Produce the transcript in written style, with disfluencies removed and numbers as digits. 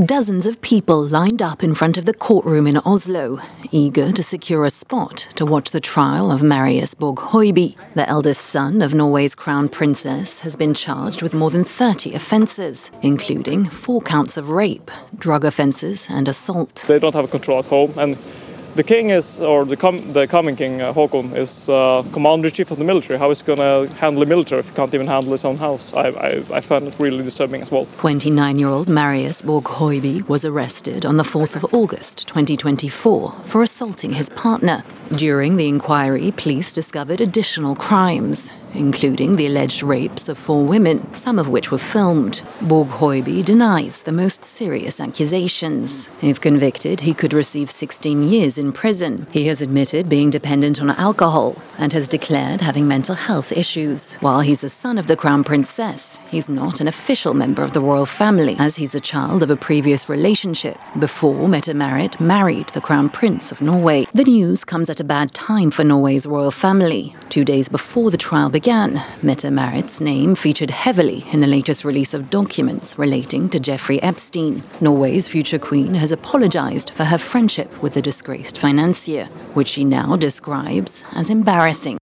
Dozens of people lined up in front of the courtroom in Oslo, eager to secure a spot to watch the trial of Marius Borg Høiby. The eldest son of Norway's crown princess has been charged with more than 30 offences, including 4 counts of rape, drug offences and assault. They don't have control at home, and the king is, or the coming king, Håkon, is commander-in-chief of the military. How is he going to handle the military if he can't even handle his own house? I find it really disturbing as well. 29-year-old Marius Borg Høiby was arrested on the 4th of August 2024 for assaulting his partner. During the inquiry, police discovered additional crimes, including the alleged rapes of 4 women, some of which were filmed. Borg Høiby denies the most serious accusations. If convicted, he could receive 16 years in prison. He has admitted being dependent on alcohol and has declared having mental health issues. While he's a son of the crown princess, he's not an official member of the royal family, as he's a child of a previous relationship before Mette-Marit married the crown prince of Norway. The news comes at a bad time for Norway's royal family. 2 days before the trial began, Mette-Marit's name featured heavily in the latest release of documents relating to Jeffrey Epstein. Norway's future queen has apologized for her friendship with the disgraced financier, which she now describes as embarrassing.